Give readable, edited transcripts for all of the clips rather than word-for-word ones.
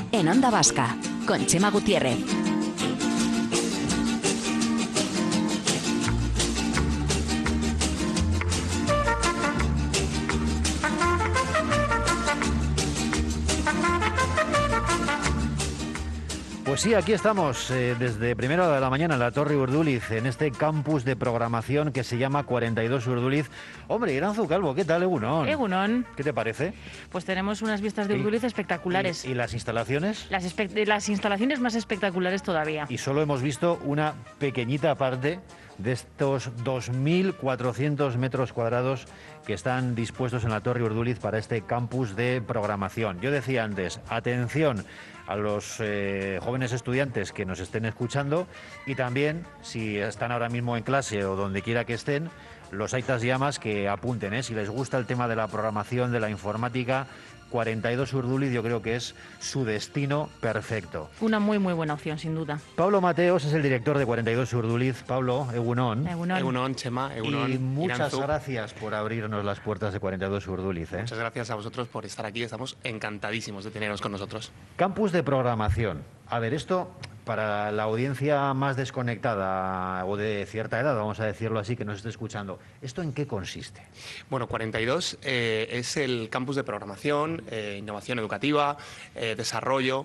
en Onda Vasca, con Chema Gutiérrez. Pues sí, aquí estamos desde primera hora de la mañana en la Torre Urduliz, en este campus de programación que se llama 42 Urduliz. Hombre, Iranzu Calvo, ¿qué tal, Egunon? Egunon. ¿Qué te parece? Pues tenemos unas vistas de Urduliz espectaculares. ¿Y las instalaciones? Las instalaciones más espectaculares todavía. Y solo hemos visto una pequeñita parte de estos 2.400 metros cuadrados que están dispuestos en la Torre Urduliz para este campus de programación. Yo decía antes, atención a los jóvenes estudiantes que nos estén escuchando y también, si están ahora mismo en clase o donde quiera que estén, los aitas y amas que apunten, si les gusta el tema de la programación, de la informática. 42 Urduliz yo creo que es su destino perfecto. Una muy buena opción, sin duda. Pablo Mateos es el director de 42 Urduliz. Pablo, Egunon. Egunon, Chema, Egunon. Y muchas Iranzu. Gracias por abrirnos las puertas de 42 Urduliz. Muchas gracias a vosotros por estar aquí. Estamos encantadísimos de teneros con nosotros. Campus de programación. A ver, esto para la audiencia más desconectada o de cierta edad, vamos a decirlo así, que nos esté escuchando, ¿esto en qué consiste? Bueno, 42 es el campus de programación, innovación educativa, desarrollo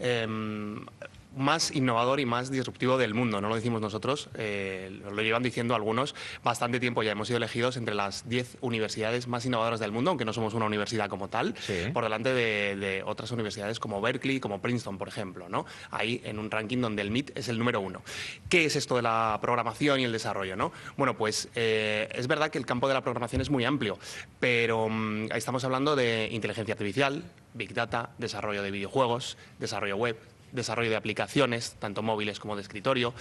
más innovador y más disruptivo del mundo. No lo decimos nosotros, lo llevan diciendo algunos bastante tiempo ya. Hemos sido elegidos entre las 10 universidades más innovadoras del mundo, aunque no somos una universidad como tal, sí, por delante de otras universidades como Berkeley, como Princeton, por ejemplo, ¿no? Ahí en un ranking donde el MIT es el número 1. ¿Qué es esto de la programación y el desarrollo, no? Bueno, pues es verdad que el campo de la programación es muy amplio, pero estamos hablando de inteligencia artificial, Big Data, desarrollo de videojuegos, desarrollo web, desarrollo de aplicaciones, tanto móviles como de escritorio,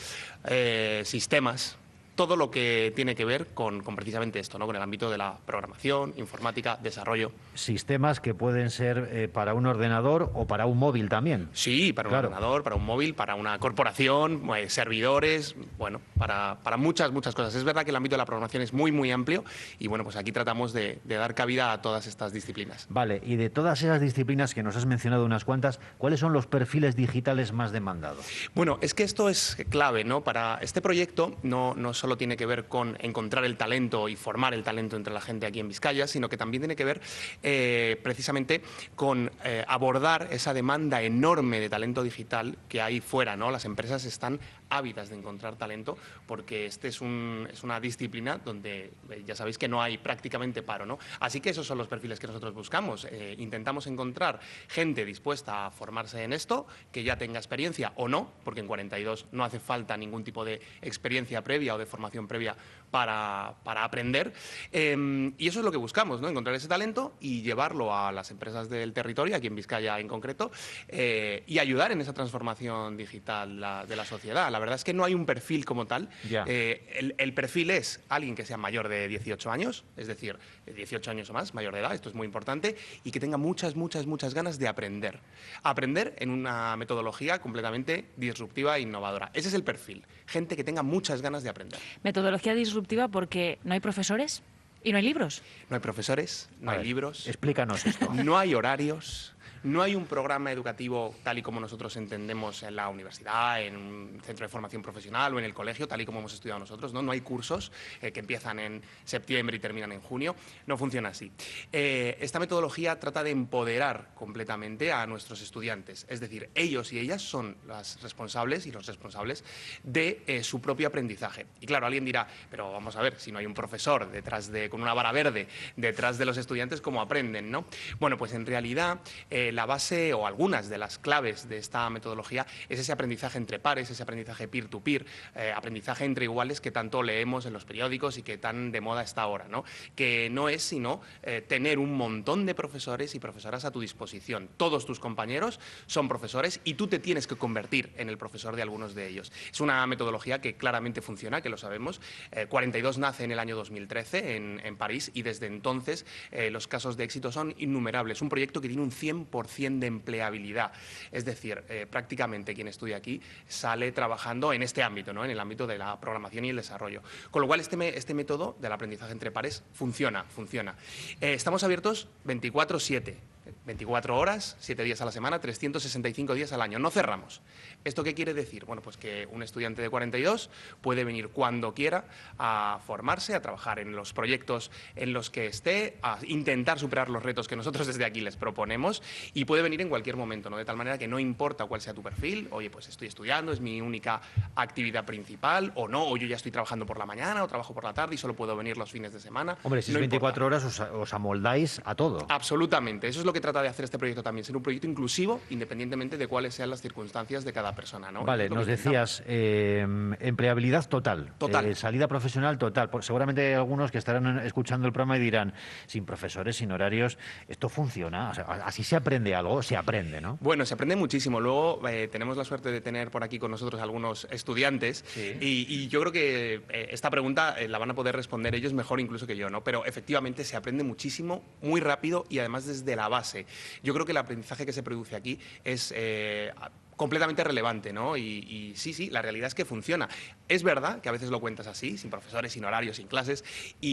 sistemas, todo lo que tiene que ver con precisamente esto, ¿no? Con el ámbito de la programación, informática, desarrollo. Sistemas que pueden ser para un ordenador o para un móvil también. Sí, para un ordenador, para un móvil, para una corporación, servidores, bueno, para muchas cosas. Es verdad que el ámbito de la programación es muy amplio y bueno, pues aquí tratamos de dar cabida a todas estas disciplinas. Vale, y de todas esas disciplinas que nos has mencionado unas cuantas, ¿cuáles son los perfiles digitales más demandados? Bueno, es que esto es clave, ¿no? Para este proyecto no solo tiene que ver con encontrar el talento y formar el talento entre la gente aquí en Vizcaya, sino que también tiene que ver precisamente con abordar esa demanda enorme de talento digital que hay fuera, ¿no? Las empresas están ávidas de encontrar talento porque este es una disciplina donde ya sabéis que no hay prácticamente paro, ¿no? Así que esos son los perfiles que nosotros buscamos. Intentamos encontrar gente dispuesta a formarse en esto, que ya tenga experiencia o no, porque en 42 no hace falta ningún tipo de experiencia previa o de formación previa para aprender. Y eso es lo que buscamos, ¿no? Encontrar ese talento y llevarlo a las empresas del territorio, aquí en Vizcaya en concreto, y ayudar en esa transformación digital de la sociedad. La verdad es que no hay un perfil como tal. El perfil es alguien que sea mayor de 18 años, es decir, 18 años o más, mayor de edad, esto es muy importante, y que tenga muchas ganas de aprender. Aprender en una metodología completamente disruptiva e innovadora. Ese es el perfil. Gente que tenga muchas ganas de aprender. Metodología disruptiva porque no hay profesores y no hay libros. No hay profesores, no hay libros. Explícanos esto. No hay horarios. No hay un programa educativo tal y como nosotros entendemos en la universidad, en un centro de formación profesional o en el colegio, tal y como hemos estudiado nosotros, ¿no? No hay cursos que empiezan en septiembre y terminan en junio. No funciona así. Esta metodología trata de empoderar completamente a nuestros estudiantes. Es decir, ellos y ellas son las responsables y los responsables de su propio aprendizaje. Y claro, alguien dirá, pero vamos a ver, si no hay un profesor con una vara verde detrás de los estudiantes, ¿cómo aprenden, no? Bueno, pues en realidad la base o algunas de las claves de esta metodología es ese aprendizaje entre pares, ese aprendizaje peer-to-peer, aprendizaje entre iguales que tanto leemos en los periódicos y que tan de moda está ahora, ¿no? Que no es sino tener un montón de profesores y profesoras a tu disposición. Todos tus compañeros son profesores y tú te tienes que convertir en el profesor de algunos de ellos. Es una metodología que claramente funciona, que lo sabemos. 42 nace en el año 2013 en París y desde entonces los casos de éxito son innumerables. Un proyecto que tiene un 100% de empleabilidad. Es decir, prácticamente quien estudia aquí sale trabajando en este ámbito, ¿no? En el ámbito de la programación y el desarrollo. Con lo cual, este método del aprendizaje entre pares funciona. Estamos abiertos 24/7. 24 horas, 7 días a la semana, 365 días al año. No cerramos. ¿Esto qué quiere decir? Bueno, pues que un estudiante de 42 puede venir cuando quiera a formarse, a trabajar en los proyectos en los que esté, a intentar superar los retos que nosotros desde aquí les proponemos, y puede venir en cualquier momento, ¿no? De tal manera que no importa cuál sea tu perfil, oye, pues estoy estudiando, es mi única actividad principal, o no, o yo ya estoy trabajando por la mañana o trabajo por la tarde y solo puedo venir los fines de semana. Hombre, si es No 24 importa. horas os amoldáis a todo. Absolutamente. Eso es lo que trata de hacer este proyecto también, ser un proyecto inclusivo, independientemente de cuáles sean las circunstancias de cada persona, ¿no? Vale, Es lo nos que intentamos. decías, empleabilidad total. Total. Salida profesional total. Seguramente hay algunos que estarán escuchando el programa y dirán, sin profesores, sin horarios, ¿esto funciona? O sea, así se aprende algo, se aprende, ¿no? Bueno, se aprende muchísimo. Luego tenemos la suerte de tener por aquí con nosotros algunos estudiantes Sí. y yo creo que esta pregunta la van a poder responder ellos mejor incluso que yo, ¿no? Pero efectivamente se aprende muchísimo, muy rápido y además desde la base. Yo creo que el aprendizaje que se produce aquí es completamente relevante, ¿no? Y sí, la realidad es que funciona. Es verdad que a veces lo cuentas así, sin profesores, sin horarios, sin clases,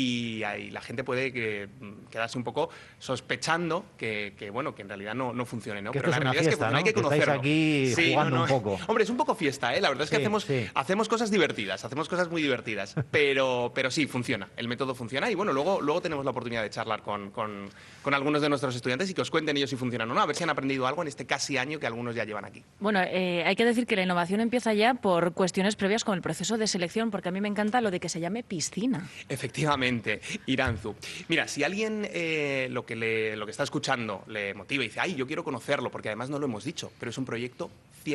y ahí la gente puede quedarse un poco sospechando bueno, que en realidad no funcione, ¿no? Que Pero esto la es una realidad es que fiesta, funciona, ¿no? hay que Que estáis conocerlo. aquí Sí, jugando un poco. Hombre, es un poco fiesta, ¿eh? La verdad es que Sí. hacemos cosas divertidas, hacemos cosas muy divertidas, pero sí, funciona, el método funciona y bueno, luego tenemos la oportunidad de charlar con algunos de nuestros estudiantes y que os cuenten ellos si funcionan o no, a ver si han aprendido algo en este casi año que algunos ya llevan aquí. Bueno, hay que decir que la innovación empieza ya por cuestiones previas como el proceso de selección, porque a mí me encanta lo de que se llame piscina. Efectivamente, Iranzu. Mira, si alguien lo que está escuchando le motiva y dice, ay, yo quiero conocerlo, porque además no lo hemos dicho, pero es un proyecto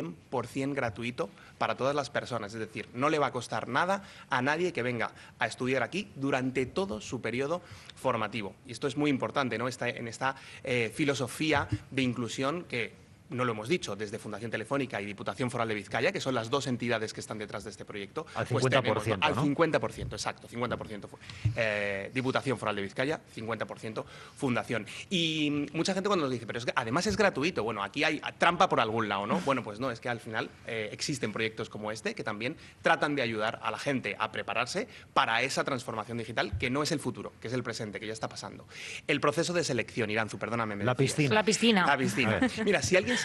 100% gratuito para todas las personas, es decir, no le va a costar nada a nadie que venga a estudiar aquí durante todo su periodo formativo. Y esto es muy importante, ¿no? En esta filosofía de inclusión que no lo hemos dicho, desde Fundación Telefónica y Diputación Foral de Vizcaya, que son las dos entidades que están detrás de este proyecto. Al pues 50%, al ¿no? 50%, exacto, 50% Diputación Foral de Vizcaya, 50% Fundación. Y mucha gente cuando nos dice, pero es que además es gratuito, bueno, aquí hay trampa por algún lado, ¿no? Bueno, pues no, es que al final existen proyectos como este que también tratan de ayudar a la gente a prepararse para esa transformación digital que no es el futuro, que es el presente, que ya está pasando. El proceso de selección, Iranzu, perdóname. La decías. piscina. La piscina. La piscina. A ver. Mira, si alguien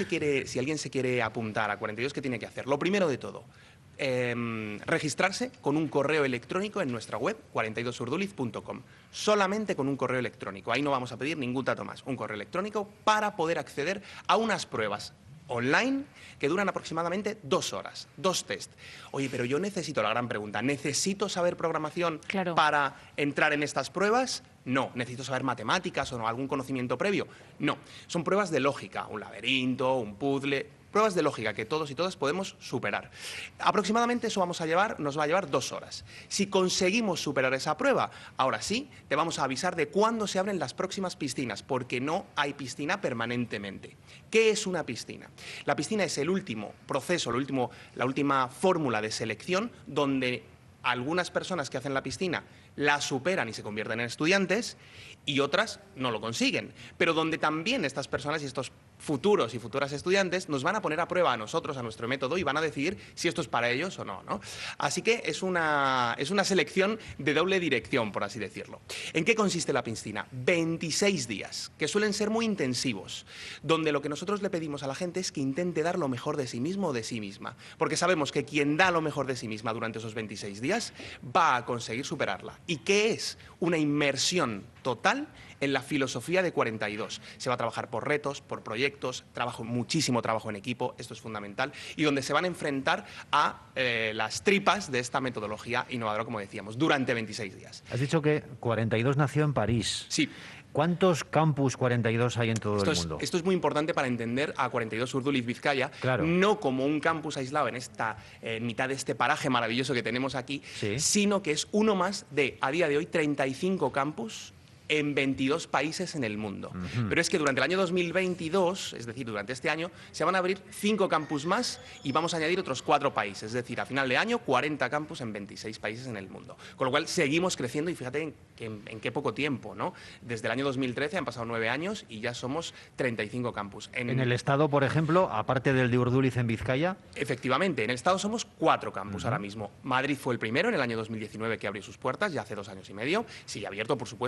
se quiere apuntar a 42, ¿qué tiene que hacer? Lo primero de todo, registrarse con un correo electrónico en nuestra web 42urduliz.com. Solamente con un correo electrónico. Ahí no vamos a pedir ningún dato más. Un correo electrónico para poder acceder a unas pruebas online que duran aproximadamente 2 horas, 2 test. Oye, pero yo necesito, la gran pregunta, ¿necesito saber programación Claro. para entrar en estas pruebas? No. ¿Necesito saber matemáticas o algún conocimiento previo? No. Son pruebas de lógica, un laberinto, un puzzle, pruebas de lógica que todos y todas podemos superar. Aproximadamente eso nos va a llevar 2 horas. Si conseguimos superar esa prueba, ahora sí, te vamos a avisar de cuándo se abren las próximas piscinas, porque no hay piscina permanentemente. ¿Qué es una piscina? La piscina es el último proceso, la última fórmula de selección donde algunas personas que hacen la piscina la superan y se convierten en estudiantes y otras no lo consiguen, pero donde también estas personas y estos futuros y futuras estudiantes nos van a poner a prueba a nosotros, a nuestro método, y van a decidir si esto es para ellos o no, ¿no? Así que es una selección de doble dirección, por así decirlo. ¿En qué consiste la piscina? 26 días, que suelen ser muy intensivos, donde lo que nosotros le pedimos a la gente es que intente dar lo mejor de sí mismo o de sí misma, porque sabemos que quien da lo mejor de sí misma durante esos 26 días va a conseguir superarla. ¿Y qué es? Una inmersión total en la filosofía de 42. Se va a trabajar por retos, por proyectos, muchísimo trabajo en equipo, esto es fundamental, y donde se van a enfrentar a las tripas de esta metodología innovadora, como decíamos, durante 26 días. Has dicho que 42 nació en París. Sí. ¿Cuántos campus 42 hay en todo el mundo? Esto es muy importante para entender a 42 Urduliz Vizcaya, Claro. no como un campus aislado en mitad de este paraje maravilloso que tenemos aquí, Sí. sino que es uno más de, a día de hoy, 35 campus en 22 países en el mundo. Pero es que durante el año 2022, es decir, durante este año, se van a abrir 5 campus más y vamos a añadir otros 4 países. Es decir, a final de año, 40 campus en 26 países en el mundo. Con lo cual, seguimos creciendo y fíjate en qué poco tiempo, ¿no? Desde el año 2013 han pasado 9 años y ya somos 35 campus. En el estado, por ejemplo, aparte del de Urduliz en Vizcaya. Efectivamente, en el estado somos 4 campus ahora mismo. Madrid fue el primero en el año 2019 que abrió sus puertas, ya hace 2 años y medio. Sigue abierto, por supuesto, y funcionando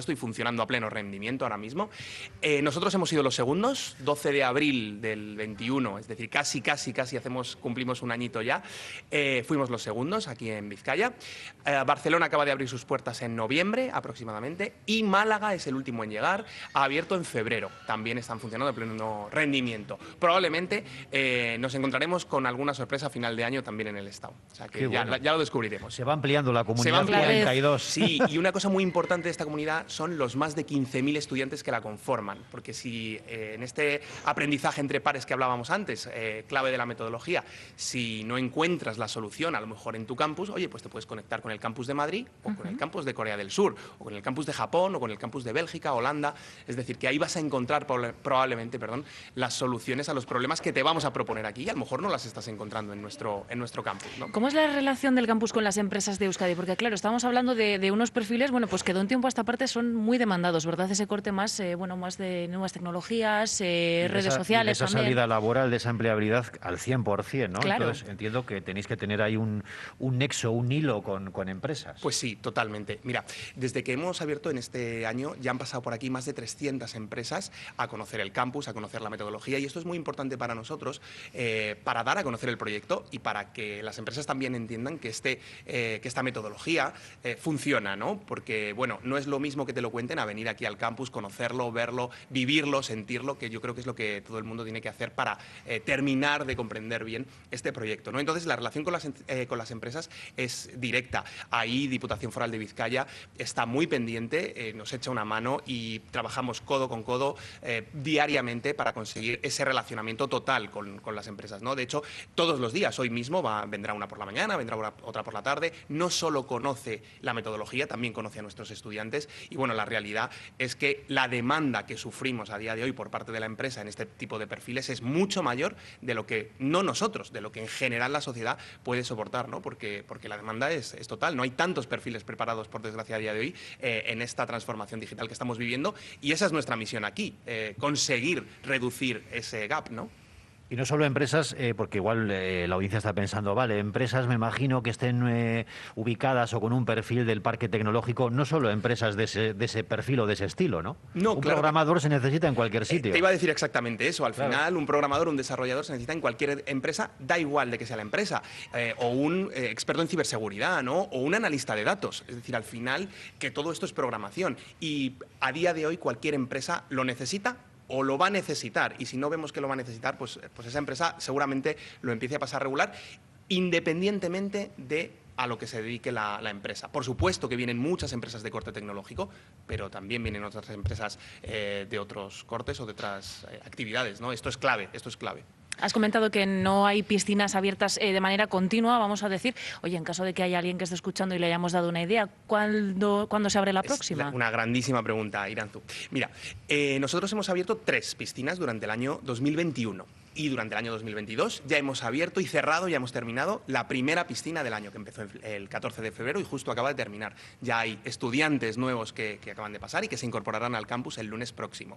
funcionando a pleno rendimiento ahora mismo. Nosotros hemos sido los segundos, 12 de abril del 21, es decir, casi cumplimos un añito ya. Fuimos los segundos aquí en Vizcaya. Barcelona acaba de abrir sus puertas en noviembre aproximadamente y Málaga es el último en llegar, ha abierto en febrero. También están funcionando a pleno rendimiento. Probablemente nos encontraremos con alguna sorpresa a final de año también en el Estado. O sea que ya lo descubriremos. Se va ampliando la comunidad. Se va ampliando. 42. Sí, y una cosa muy importante de esta comunidad son los más de 15.000 estudiantes que la conforman, porque si en este aprendizaje entre pares que hablábamos antes, clave de la metodología, si no encuentras la solución a lo mejor en tu campus, oye, pues te puedes conectar con el campus de Madrid o con el campus de Corea del Sur o con el campus de Japón o con el campus de Bélgica, Holanda, es decir, que ahí vas a encontrar probablemente las soluciones a los problemas que te vamos a proponer aquí y a lo mejor no las estás encontrando en nuestro campus, ¿no? ¿Cómo es la relación del campus con las empresas de Euskadi? Porque claro, estamos hablando de unos perfiles, bueno, pues que de un tiempo a esta parte son muy demandados, ¿verdad? Ese corte más, más de nuevas tecnologías, redes sociales esa también. salida laboral, de esa empleabilidad al 100%, ¿no? Claro. Entonces entiendo que tenéis que tener ahí un nexo, un hilo con empresas. Pues sí, totalmente. Mira, desde que hemos abierto en este año ya han pasado por aquí más de 300 empresas a conocer el campus, a conocer la metodología y esto es muy importante para nosotros, para dar a conocer el proyecto y para que las empresas también entiendan que esta metodología funciona, ¿no? Porque, bueno, no es lo mismo que te lo cuenten a venir aquí al campus, conocerlo, verlo, vivirlo, sentirlo, que yo creo que es lo que todo el mundo tiene que hacer para terminar de comprender bien este proyecto, ¿no? Entonces, la relación con las empresas es directa. Ahí Diputación Foral de Vizcaya está muy pendiente, nos echa una mano y trabajamos codo con codo diariamente para conseguir ese relacionamiento total con las empresas, ¿no? De hecho, todos los días, hoy mismo vendrá una por la mañana, vendrá otra por la tarde, no solo conoce la metodología, también conoce a nuestros estudiantes y bueno, la realidad es que la demanda que sufrimos a día de hoy por parte de la empresa en este tipo de perfiles es mucho mayor de lo que, no nosotros, de lo que en general la sociedad puede soportar, ¿no? Porque la demanda es total, no hay tantos perfiles preparados, por desgracia, a día de hoy en esta transformación digital que estamos viviendo y esa es nuestra misión aquí, conseguir reducir ese gap, ¿no? Y no solo empresas, porque igual la audiencia está pensando, vale, empresas me imagino que estén ubicadas o con un perfil del parque tecnológico, no solo empresas de ese perfil o de ese estilo, ¿no? No, un claro programador se necesita en cualquier sitio. Te iba a decir exactamente eso. Al final, un programador, un desarrollador se necesita en cualquier empresa, da igual de que sea la empresa, o un experto en ciberseguridad, ¿no? O un analista de datos. Es decir, al final, que todo esto es programación. Y a día de hoy cualquier empresa lo necesita o lo va a necesitar, y si no vemos que lo va a necesitar, pues esa empresa seguramente lo empiece a pasar regular, independientemente de a lo que se dedique la empresa. Por supuesto que vienen muchas empresas de corte tecnológico, pero también vienen otras empresas de otros cortes o de otras actividades, ¿no? Esto es clave, esto es clave. Has comentado que no hay piscinas abiertas de manera continua, vamos a decir. Oye, en caso de que haya alguien que esté escuchando y le hayamos dado una idea, ¿cuándo se abre la próxima? Es una grandísima pregunta, Iranzu. Mira, nosotros hemos abierto 3 piscinas durante el año 2021 y durante el año 2022 ya hemos abierto y cerrado, ya hemos terminado la primera piscina del año, que empezó el 14 de febrero y justo acaba de terminar. Ya hay estudiantes nuevos que acaban de pasar y que se incorporarán al campus el lunes próximo.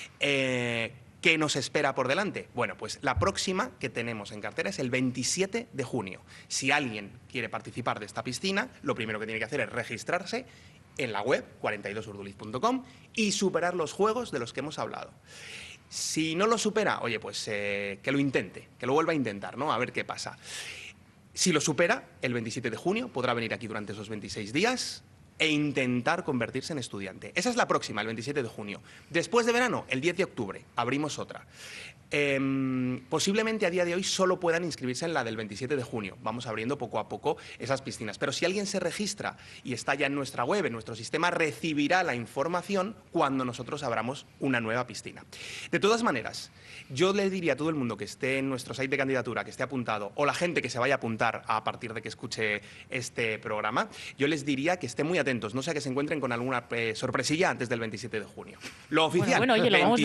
¿Qué nos espera por delante? Bueno, pues la próxima que tenemos en cartera es el 27 de junio. Si alguien quiere participar de esta piscina, lo primero que tiene que hacer es registrarse en la web 42urduliz.com y superar los juegos de los que hemos hablado. Si no lo supera, oye, pues que lo intente, que lo vuelva a intentar, ¿no? A ver qué pasa. Si lo supera, el 27 de junio podrá venir aquí durante esos 26 días e intentar convertirse en estudiante. Esa es la próxima, el 27 de junio. Después de verano, el 10 de octubre, abrimos otra. Posiblemente a día de hoy solo puedan inscribirse en la del 27 de junio. Vamos abriendo poco a poco esas piscinas. Pero si alguien se registra y está ya en nuestra web, en nuestro sistema, recibirá la información cuando nosotros abramos una nueva piscina. De todas maneras, yo le diría a todo el mundo que esté en nuestro site de candidatura, que esté apuntado, o la gente que se vaya a apuntar a partir de que escuche este programa, yo les diría que estén muy atentos, no sea que se encuentren con alguna sorpresilla antes del 27 de junio. Lo oficial, oye, lo vamos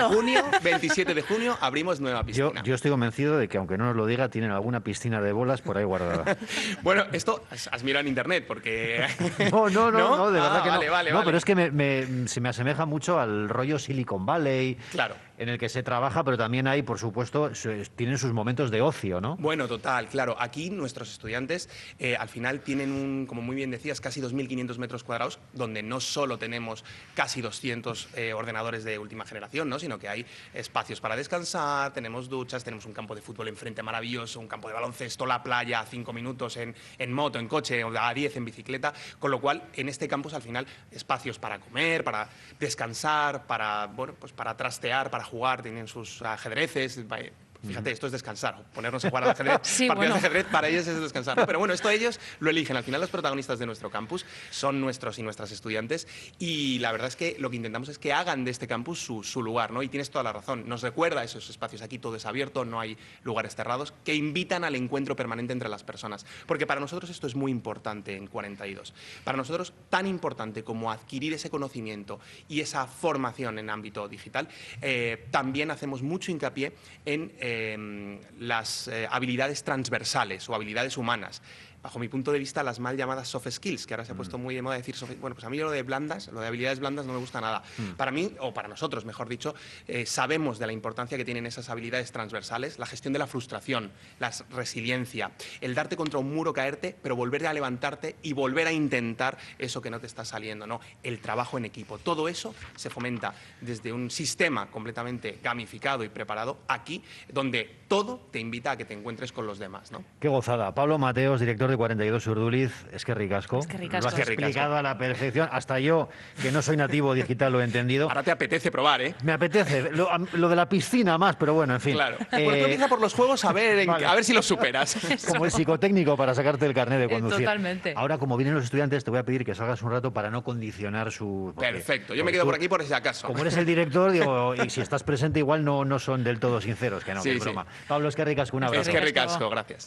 27 de junio abrimos nueva piscina. Yo estoy convencido de que, aunque no nos lo diga, tienen alguna piscina de bolas por ahí guardada. Bueno, esto has mirado en internet, porque... No, de verdad que no. Vale, no, pero es que se me asemeja mucho al rollo Silicon Valley. Claro. en el que se trabaja, pero también hay, por supuesto, tienen sus momentos de ocio, ¿no? Bueno, total, claro. Aquí nuestros estudiantes al final tienen, como muy bien decías, casi 2.500 metros cuadrados, donde no solo tenemos casi 200 ordenadores de última generación, ¿no? Sino que hay espacios para descansar, tenemos duchas, tenemos un campo de fútbol enfrente maravilloso, un campo de baloncesto, la playa a 5 minutos en moto, en coche, o a 10 en bicicleta, con lo cual en este campus al final espacios para comer, para descansar, para, bueno, pues para trastear, para jugar, tienen sus ajedrezes. Fíjate, esto es descansar, ponernos a jugar al ajedrez, Sí, partidas bueno. de ajedrez para ellos es descansar, ¿no? Pero bueno, esto ellos lo eligen. Al final los protagonistas de nuestro campus son nuestros y nuestras estudiantes, y la verdad es que lo que intentamos es que hagan de este campus su lugar, ¿no? Y tienes toda la razón, nos recuerda esos espacios. Aquí todo es abierto, no hay lugares cerrados, que invitan al encuentro permanente entre las personas, porque para nosotros esto es muy importante en 42. Para nosotros, tan importante como adquirir ese conocimiento y esa formación en ámbito digital, también hacemos mucho hincapié en las habilidades transversales o habilidades humanas. Bajo mi punto de vista, las mal llamadas soft skills, que ahora se ha puesto muy de moda decir bueno, pues a mí lo de blandas, lo de habilidades blandas no me gusta nada. Para mí, o para nosotros, mejor dicho, sabemos de la importancia que tienen esas habilidades transversales, la gestión de la frustración, la resiliencia, el darte contra un muro, caerte, pero volver a levantarte y volver a intentar eso que no te está saliendo, ¿no? El trabajo en equipo. Todo eso se fomenta desde un sistema completamente gamificado y preparado aquí, donde todo te invita a que te encuentres con los demás, ¿no? Qué gozada. Pablo Mateos, director de 42 Urduliz, es que ricasco. Es que ricasco. Lo has explicado a la perfección. Hasta yo, que no soy nativo digital, lo he entendido. Ahora te apetece probar, ¿eh? Me apetece. Lo de la piscina más, pero bueno, en fin. Claro. Bueno, tú empieza por los juegos a ver, Vale. a ver si los superas. Como el psicotécnico para sacarte el carnet de conducir. Totalmente. Ahora, como vienen los estudiantes, te voy a pedir que salgas un rato para no condicionar su... Perfecto. Yo me quedo por aquí por si acaso. Como eres el director, digo, y si estás presente igual no son del todo sinceros, que no, Sí, que es sí. broma. Pablo, es que ricasco, un abrazo. Es que ricasco, gracias.